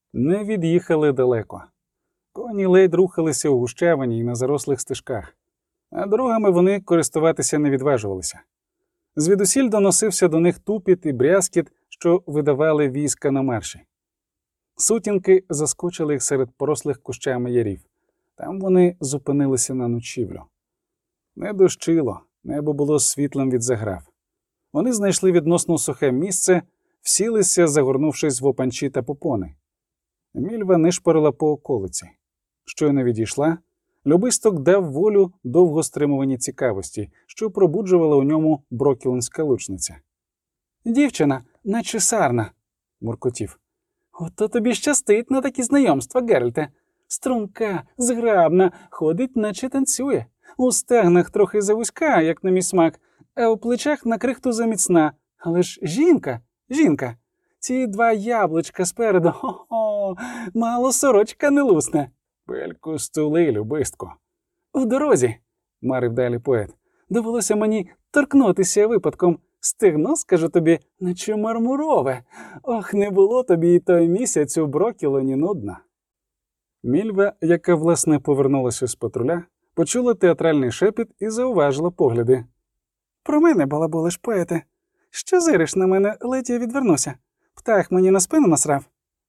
Не від'їхали далеко. Коні ледь рухалися у гущавині й на зарослих стежках, а дорогами вони користуватися не відважувалися. Звідусіль доносився до них тупіт і брязкіт, що видавали війська на марші. Сутінки заскочили їх серед порослих кущами ярів. Там вони зупинилися на ночівлю. Не дощило, небо було світлим від заграв. Вони знайшли відносно сухе місце, всілися, загорнувшись в опанчі та попони. Мільва нишпорила по околиці. Щойно відійшла, Любисток дав волю довго стримуваній цікавості, що пробуджувала у ньому брокілонська лучниця. «Дівчина, наче сарна», – муркотів. «Ото тобі щастить на такі знайомства, Геральте. Струнка, зграбна, ходить, наче танцює. У стегнах трохи завузька, як на мій смак, а у плечах на крихту заміцна. Але ж жінка. Ці два яблучка спереду, хо-хо, мало сорочка не лусне». «Пельку стули, Любистко». «У дорозі», – марив далі поет, – «довелося мені торкнутися випадком. Стегно, скажу тобі, наче мармурове. Ох, не було тобі і той місяць у Брокілоні нудно». Мільва, яка власне повернулася з патруля, почула театральний шепіт і зауважила погляди. «Про мене балаболиш, поете. Що зириш на мене, ледь я відвернуся? Птах мені на спину насрав?»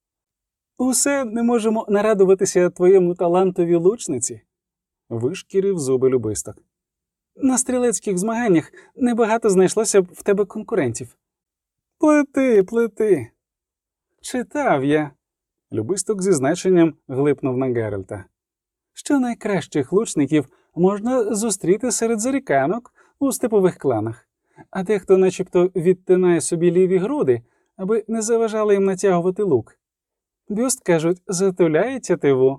«Усе не можемо нарадуватися твоєму талантові лучниці», – вишкірив зуби Любисток. «На стрілецьких змаганнях небагато знайшлося б в тебе конкурентів». Плети. «Читав я», – Любисток зі значенням глипнув на Геральта, «що найкращих лучників можна зустріти серед заріканок у степових кланах, а дехто начебто відтинає собі ліві груди, аби не заважали їм натягувати лук. Бюст, кажуть, затуляє тятиву».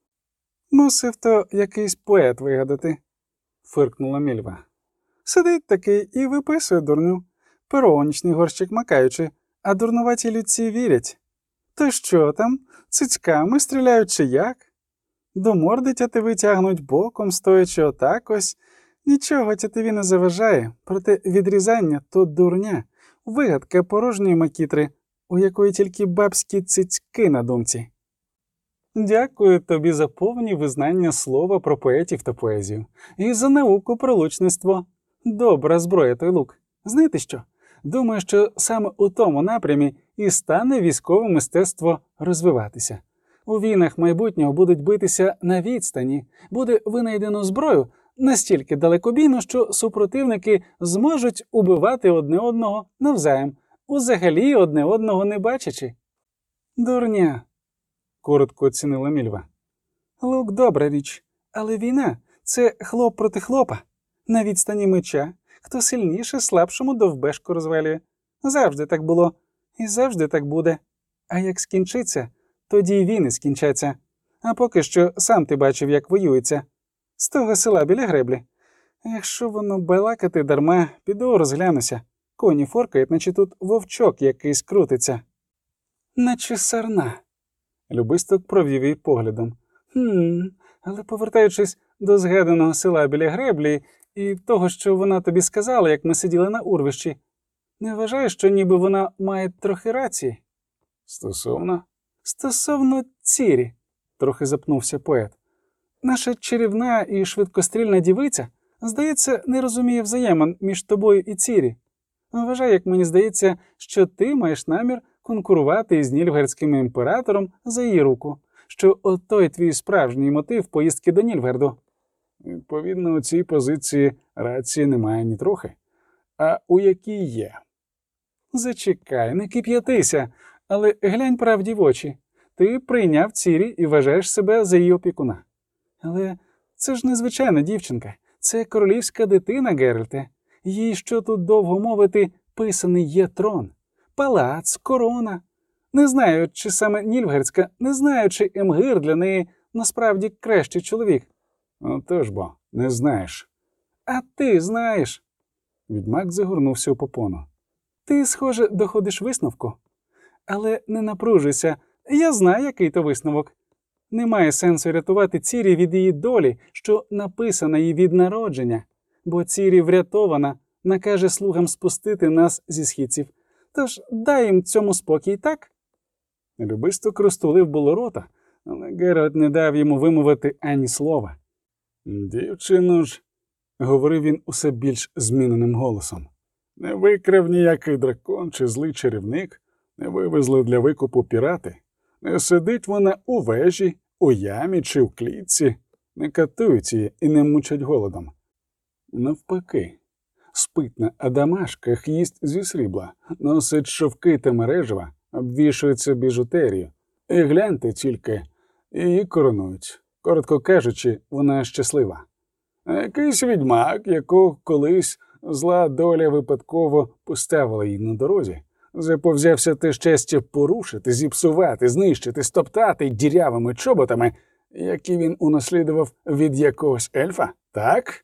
«Мусив то якийсь поет вигадати», – фиркнула Мільва. «Сидить такий і виписує дурню, перонічний горщик макаючи, а дурнуваті людці вірять. То що там, цицьками стріляють чи як? До морди тятиви тягнуть боком, стоячи отак ось. Нічого тятиві не заважає, проте відрізання – то дурня, вигадка порожньої макітри, у якої тільки бабські цицьки на думці». «Дякую тобі за повні визнання слова про поетів та поезію. І за науку про лучництво. Добра зброя той лук. Знаєте що? Думаю, що саме у тому напрямі і стане військове мистецтво розвиватися. У війнах майбутнього будуть битися на відстані, буде винайдено зброю настільки далекобійну, що супротивники зможуть убивати одне одного навзаєм, взагалі одне одного не бачачи». «Дурня», – коротко оцінила Мільва. «Лук – добра річ, але війна – це хлоп проти хлопа. На відстані меча, хто сильніше, слабшому довбешку розвалює. Завжди так було і завжди так буде. А як скінчиться, тоді й війни скінчаться. А поки що сам ти бачив, як воюється. З того села біля греблі. Якщо воно балакати дарма, піду розглянуся. Коні форкають, наче тут вовчок якийсь крутиться». «Наче сарна», – Любисток провів її поглядом. Але повертаючись до згаданого села біля греблі і того, що вона тобі сказала, як ми сиділи на урвищі, не вважаєш, що ніби вона має трохи рації?» «Стосовно Цірі», – трохи запнувся поет. «Наша чарівна і швидкострільна дівиця, здається, не розуміє взаємин між тобою і Цірі. Вважай, як мені здається, що ти маєш намір конкурувати із Нільфгардським імператором за її руку, що отой твій справжній мотив поїздки до Нільфгарду». «Відповідно, у цій позиції рації немає нітрохи. А у якій є?» «Зачекай, не кип'ятися, але глянь правді в очі. Ти прийняв Цірі і вважаєш себе за її опікуна. Але це ж незвичайна дівчинка, це королівська дитина, Геральте. Їй, що тут довго мовити, писаний є трон, палац, корона. Не знаю, чи саме Нільфгардська, не знаю, чи Емгир для неї насправді кращий чоловік». «Отож бо, не знаєш». «А ти знаєш». Відьмак загорнувся у попону. «Ти, схоже, доходиш висновку. Але не напружуйся, я знаю, який то висновок. Немає сенсу рятувати Цірі від її долі, що написана їй від народження, бо Цірі врятована, накаже слугам спустити нас зі східців. Тож дай їм цьому спокій, так?» Любисток розтулив було рота, але Геральт не дав йому вимовити ані слова. «Дівчину ж», – говорив він усе більш зміненим голосом, – «не викрав ніякий дракон чи злий чарівник, не вивезли для викупу пірати, не сидить вона у вежі, у ямі чи в клітці, не катують її і не мучать голодом. Навпаки, спить на адамашках, їсть зі срібла, носить шовки та мережева, обвішується біжутерію. І гляньте тільки, її коронують. Коротко кажучи, вона щаслива. А якийсь відьмак, якого колись зла доля випадково поставила їй на дорозі, заповзявся те щастя порушити, зіпсувати, знищити, стоптати дірявими чоботами, які він унаслідував від якогось ельфа, так?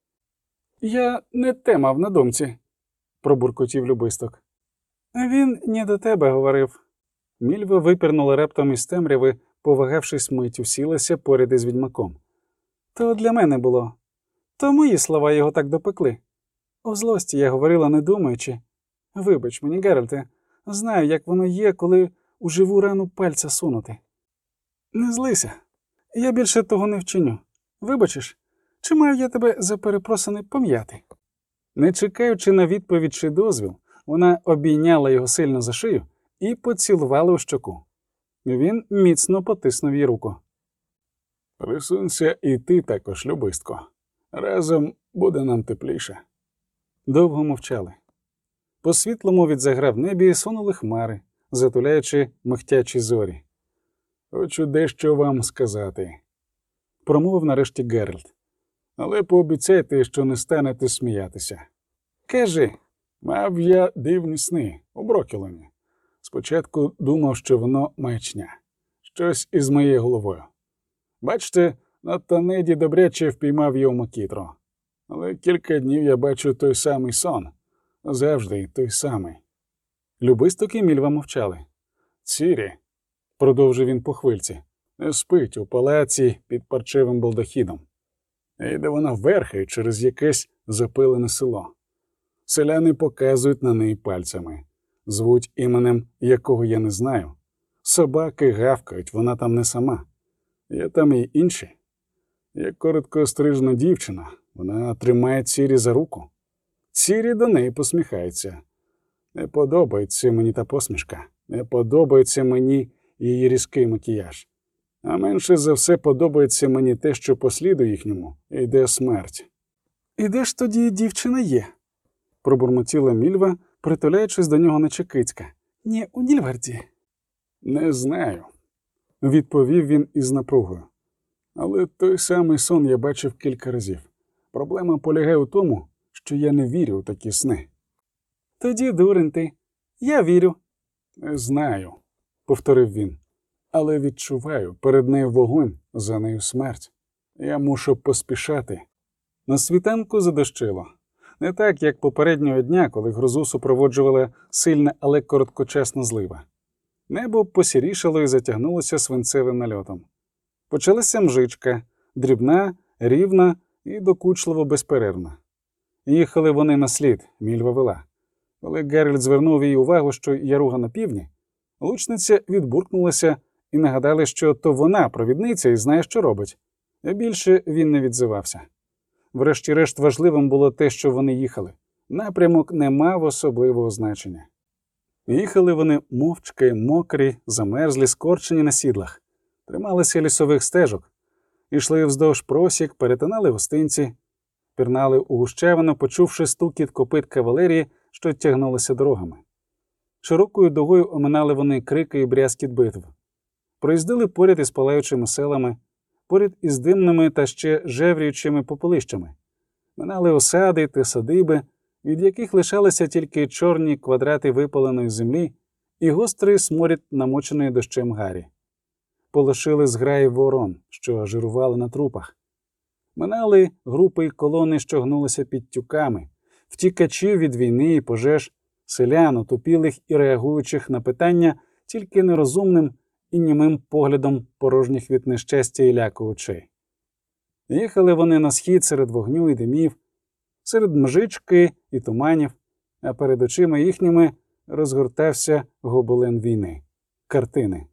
Я не те мав на думці, пробуркотів Любисток. Він не до тебе говорив. Мільва випірнула раптом із темряви, повагавшись миттю, сілася поряд із відьмаком. То для мене було. То мої слова його так допекли. У злості я говорила, не думаючи. Вибач мені, Геральте, знаю, як воно є, коли у живу рану пальця сунути. Не злися. Я більше того не вчиню. Вибачиш? Чи маю я тебе за перепросини пом'яти? Не чекаючи на відповідь чи дозвіл, вона обійняла його сильно за шию і поцілувала у щоку. Він міцно потиснув їй руку. «Присунься і ти також, Любистко. Разом буде нам тепліше». Довго мовчали. По світлому від заграв небі сунули хмари, затуляючи михтячі зорі. «Хочу дещо вам сказати», – промовив нарешті Геральт. «Але пообіцяйте, що не станете сміятися». «Кажи». «Мав я дивні сни у Брокелоні. Спочатку думав, що воно маячня. Щось із моєю головою. Бачите, на Танеді добряче впіймав його макітру. Але кілька днів я бачу той самий сон. Завжди той самий». Любисток і Мільва мовчали. «Цірі», – продовжив він по хвильці, – «не спить у палаці під парчевим балдахіном. Йде вона верхи через якесь запилене село. Селяни показують на неї пальцями. Звуть іменем, якого я не знаю. Собаки гавкають, вона там не сама. Є там і інші. Є короткострижна дівчина. Вона тримає Цірі за руку. Цірі до неї посміхається. Не подобається мені та посмішка. Не подобається мені її різкий макіяж. А менше за все подобається мені те, що посліду їхньому йде смерть». «І де ж тоді дівчина є?» – пробурмотіла Мільва, притуляючись до нього начекицька. «Не у Нільфгарді?» «Не знаю», – відповів він із напругою. «Але той самий сон я бачив кілька разів. Проблема полягає у тому, що я не вірю у такі сни». «Тоді дурень ти. Я вірю». «Не знаю», – повторив він. «Але відчуваю, перед нею вогонь, за нею смерть. Я мушу поспішати». На світанку задощило. Не так, як попереднього дня, коли грозу супроводжувала сильна, але короткочасна злива. Небо посірішало і затягнулося свинцевим нальотом. Почалася мжичка, дрібна, рівна і докучливо безперервна. Їхали вони на слід, Мільва вела. Коли Геральт звернув їй увагу, що яруга на півдні, лучниця відбуркнулася і нагадали, що то вона провідниця і знає, що робить. А більше він не відзивався. Врешті-решт важливим було те, що вони їхали. Напрямок не мав особливого значення. Їхали вони мовчки, мокрі, замерзлі, скорчені на сідлах. Трималися лісових стежок. Ішли вздовж просік, перетинали гостинці, пірнали у гущавину, почувши стукіт копит кавалерії, що тягнулися дорогами. Широкою дугою оминали вони крики і брязкіт битв. Проїздили поряд із палаючими селами, поряд із димними та ще жевріючими попелищами. Минали осади та садиби, від яких лишалися тільки чорні квадрати випаленої землі і гострий сморід намоченої дощем гарі. Полишили зграї ворон, що жирували на трупах. Минали групи й колони, що гнулися під тюками, втікачів від війни і пожеж, селян, отупілих і реагуючих на питання тільки нерозумним і німим поглядом порожніх від нещастя і ляку очей. Їхали вони на схід серед вогню і димів, серед мжички і туманів, а перед очима їхніми розгортався гобелен війни. картини.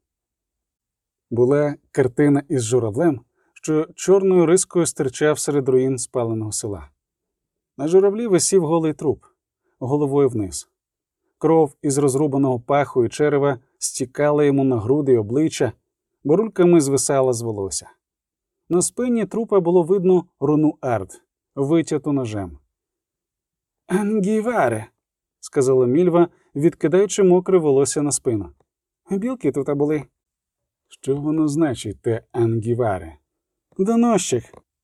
Була картина із журавлем, що чорною рискою стирчав серед руїн спаленого села. На журавлі висів голий труп, головою вниз. Кров із розрубаного паху і черева стікала йому на груди й обличчя, бурульками звисала з волосся. На спині трупа було видно руну Ард, витяту ножем. «Ангіваре», – сказала Мільва, відкидаючи мокре волосся на спину. «Білки тут були». Що воно значить, те ангіваре? «Доносчик».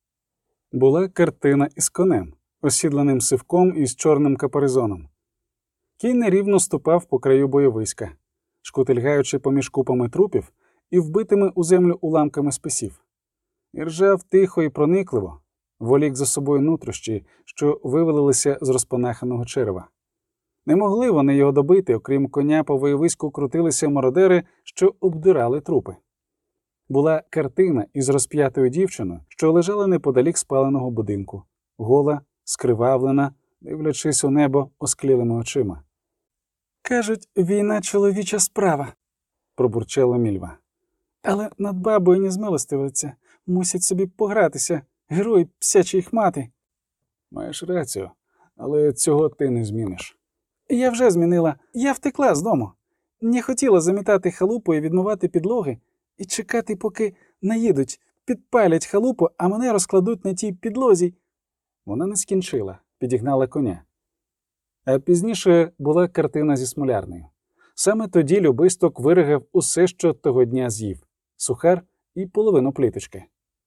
Була картина із конем, осідланим сивком із чорним капаризоном. Кінь нерівно ступав по краю бойовиська, шкутильгаючи поміж купами трупів і вбитими у землю уламками списів. І ржав тихо і проникливо, волік за собою нутрощі, що вивалилися з розпанаханого черева. Не могли вони його добити, окрім коня по воєвиську крутилися мародери, що обдирали трупи. Була картина із розп'ятою дівчиною, що лежала неподалік спаленого будинку, гола, скривавлена, дивлячись у небо осклілими очима. «Кажуть, війна – чоловіча справа», – пробурчала Мільва. «Але над бабою не змилостивляться, мусять собі погратися, герої псячі їх мати». Маєш рацію, але цього ти не зміниш. «Я вже змінила, я втекла з дому. Не хотіла замітати халупу і відмивати підлоги, і чекати, поки наїдуть, підпалять халупу, а мене розкладуть на тій підлозі». Вона не скінчила, підігнала коня. А пізніше була картина зі смолярнею. Саме тоді Любисток виригав усе, що того дня з'їв – сухар і половину пліточки.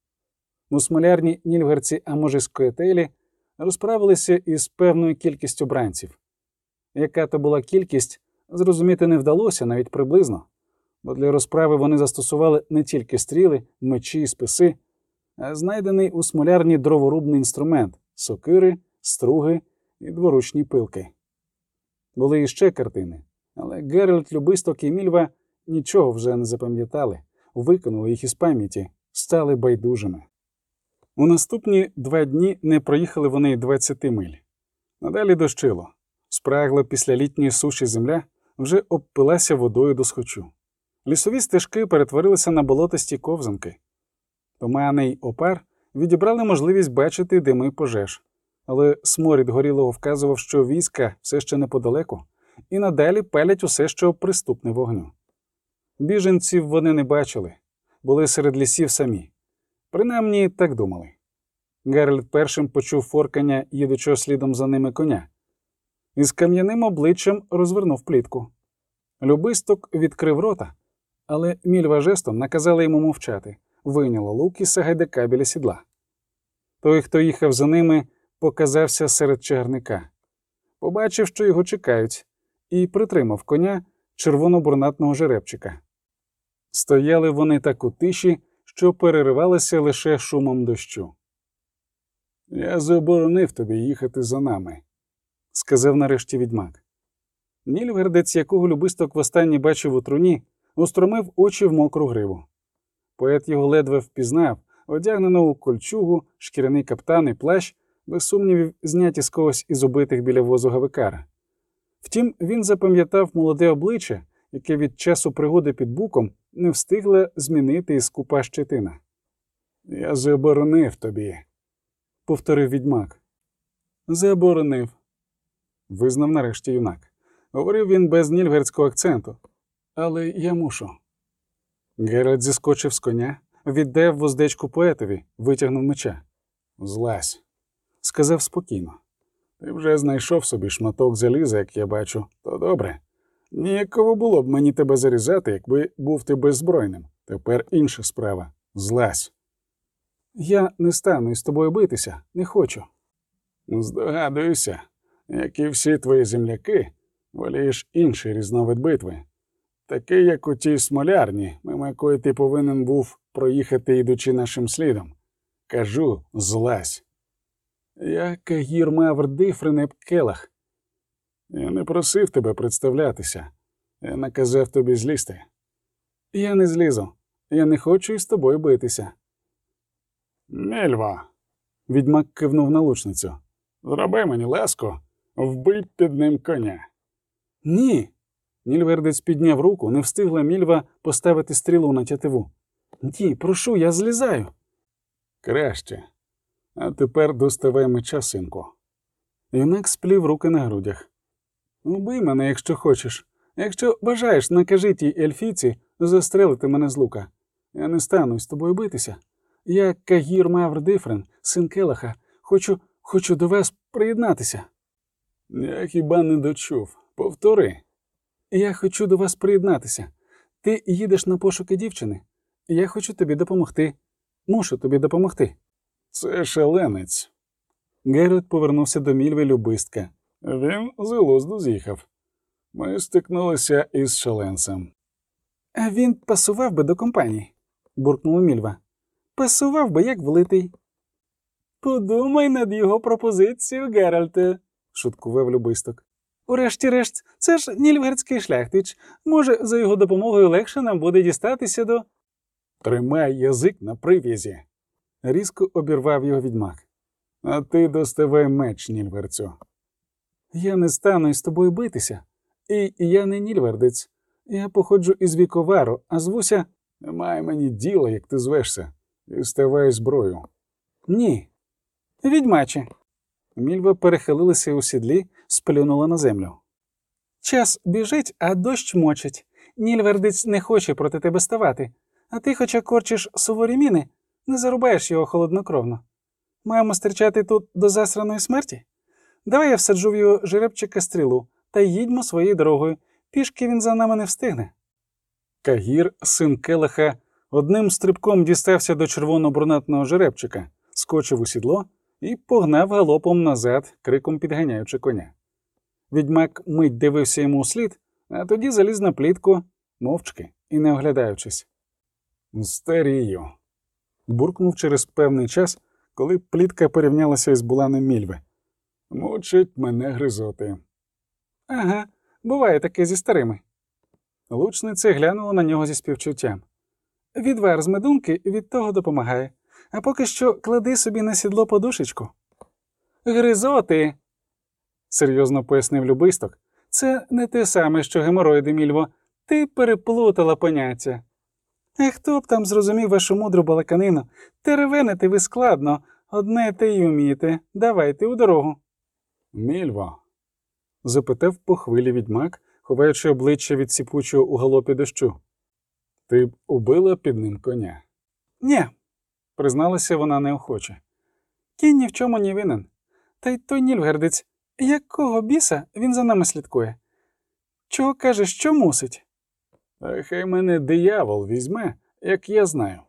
У смолярні нільфгарці, а може скоятелі, розправилися із певною кількістю бранців. Яка то була кількість, зрозуміти не вдалося навіть приблизно, бо для розправи вони застосували не тільки стріли, мечі і списи, а знайдений у смолярні дроворубний інструмент – сокири, струги і дворучні пилки. Були іще картини, але Геральт, Любисток і Мільва нічого вже не запам'ятали, викинули їх із пам'яті, стали байдужими. У наступні 2 дні не проїхали вони й 20 миль. Надалі дощило. Спрагла після літньої суші земля вже обпилася водою до схочу. Лісові стежки перетворилися на болотисті ковзанки. Тумани й опар відібрали можливість бачити дими пожеж. Але сморід горілого вказував, що війська все ще неподалеку, і надалі палять усе, що приступне вогню. Біженців вони не бачили, були серед лісів самі. Принаймні, так думали. Геральт першим почув форкання їдучого слідом за ними коня. Із кам'яним обличчям розвернув плітку. Любисток відкрив рота, але Мільва жестом наказала йому мовчати, вийняла лук із сагайдака біля сідла. Той, хто їхав за ними, показався серед чагарника. Побачив, що його чекають, і притримав коня червоно-бурнатного жеребчика. Стояли вони так у тиші, що переривалися лише шумом дощу. «Я заборонив тобі їхати за нами», – сказав нарешті відьмак. Нільфгардець, якого Любисток востаннє бачив у труні, устромив очі в мокру гриву. Поет його ледве впізнав, одягненого у кольчугу, шкіряний каптан і плащ, без сумнівів, зняті з когось із убитих біля возу Гавикара. Втім, він запам'ятав молоде обличчя, яке від часу пригоди під буком не встигла змінити і скупа щетина. «Я заборонив тобі», – повторив відьмак. «Заборонив», – визнав нарешті юнак. Говорив він без нільфгардського акценту. «Але я мушу». Геральт зіскочив з коня, віддав вуздечку поетові, витягнув меча. «Злазь», – сказав спокійно. «Ти вже знайшов собі шматок заліза, як я бачу, то добре. Ніяково було б мені тебе зарізати, якби був ти беззбройним. Тепер інша справа. Злазь». «Я не стану із тобою битися, не хочу». «Здогадуюся, як і всі твої земляки, волієш інший різновид битви. Такий, як у тій смолярні, мимо якої ти повинен був проїхати, йдучи нашим слідом. Кажу, злазь». «Я Кагір Мавр Дифренеп Келах». «Я не просив тебе представлятися. Я наказав тобі злізти». «Я не злізу. Я не хочу із тобою битися». «Мільва», – відьмак кивнув на лучницю. «Зроби мені ласку, вбий під ним коня». «Ні». Нільвердець підняв руку, не встигла Мільва поставити стрілу на тятиву. «Ні, прошу, я злізаю». «Краще. А тепер доставай меча, синку». Юнак сплів руки на грудях. «Убий мене, якщо хочеш. Якщо бажаєш, накажи тій ельфійці застрелити мене з лука. Я не стану з тобою битися. Я Кагір Мавр Дифрен, син Келаха. Хочу до вас приєднатися». «Я хіба не дочув. Повтори». «Я хочу до вас приєднатися. Ти їдеш на пошуки дівчини. Я хочу тобі допомогти. Мушу тобі допомогти». «Це шаленець». Геральт повернувся до Мільви любистка. «Він з глузду з'їхав. Ми стикнулися із шаленцем». «А він пасував би до компанії», – буркнула Мільва. «Пасував би, як влитий». «Подумай над його пропозицією, Геральте», – шуткував любисток. «Урешті-решт, це ж нільфгардський шляхтич. Може, за його допомогою легше нам буде дістатися до...» «Тримай язик на прив'язі», – різко обірвав його відьмак. «А ти доставай меч, нільверцю». «Я не стану із тобою битися. І я не нільвердець. Я походжу із Віковару, а звуся...» «Немає мені діла, як ти звешся. Діставай зброю». «Ні». «Відьмаче». Мільва перехилилася у сідлі, сплюнула на землю. «Час біжить, а дощ мочить. Нільвердець не хоче проти тебе ставати. А ти, хоча корчиш суворі міни, не зарубаєш його холоднокровно. Маємо стерчати тут до засраної смерті? Давай я всаджу в його жеребчика стрілу, та їдьмо своєю дорогою. Пішки він за нами не встигне». Кагір, син Келаха, одним стрибком дістався до червоно-брунатного жеребчика, скочив у сідло і погнав галопом назад, криком підганяючи коня. Відьмак мить дивився йому услід, а тоді заліз на плітку, мовчки і не оглядаючись. «Старію», – буркнув через певний час, коли плітка порівнялася із буланем Мільви. «Мучить мене гризоти». «Ага, буває таке зі старими». Лучниця глянула на нього зі співчуттям. «Відвар з медунки від того допомагає. А поки що клади собі на сідло подушечку». «Гризоти», – серйозно пояснив любисток, – «це не те саме, що геморроїди, Мільво. Ти переплутала поняття». «А хто б там зрозумів вашу мудру балаканину? Теревенити ви складно, одне те й умієте. Давайте у дорогу». «Мільво», – запитав по хвилі відьмак, ховаючи обличчя від сіпучого у галопі дощу. «Ти б убила під ним коня?» «Ні», – призналася вона неохоче. «Кінь ні в чому не винен. Та й той нільфгардець, якого біса він за нами слідкує? Чого каже, що мусить?» «Та хай мене диявол візьме, як я знаю».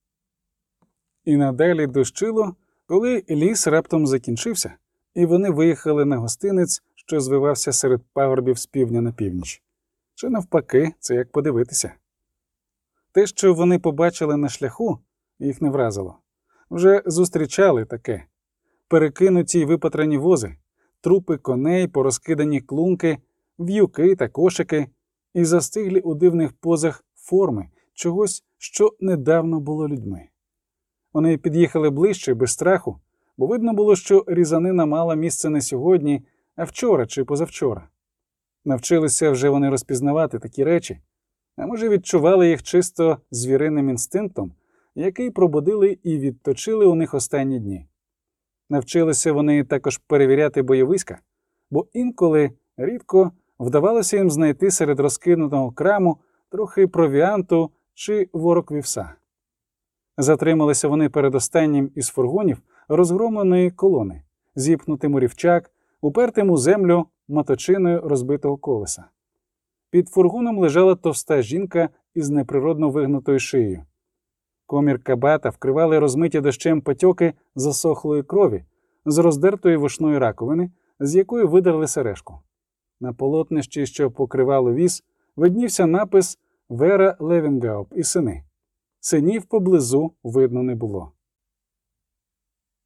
І надалі дощило, коли ліс раптом закінчився, і вони виїхали на гостинець, що звивався серед пагорбів з півдня на північ. Чи навпаки, це як подивитися. Те, що вони побачили на шляху, їх не вразило. Вже зустрічали таке. Перекинуті й випатрані вози, трупи коней, порозкидані клунки, в'юки та кошики, і застиглі у дивних позах форми чогось, що недавно було людьми. Вони під'їхали ближче, без страху, бо видно було, що різанина мала місце не сьогодні, а вчора чи позавчора. Навчилися вже вони розпізнавати такі речі, а може відчували їх чисто звіриним інстинктом, який пробудили і відточили у них останні дні. Навчилися вони також перевіряти бойовиська, бо інколи, рідко, вдавалося їм знайти серед розкинутого краму трохи провіанту чи ворог вівса. Затрималися вони перед останнім із фургонів розгромленої колони, зіпнутим у рівчак, упертим у землю моточиною розбитого колеса. Під фургоном лежала товста жінка із неприродно вигнутою шиєю. Комір кабата вкривали розмиті дощем потьоки засохлої крові з роздертої вушної раковини, з якої видерли сережку. На полотнищі, що покривало віз, виднівся напис «Вера Левінгауп і сини». Синів поблизу видно не було.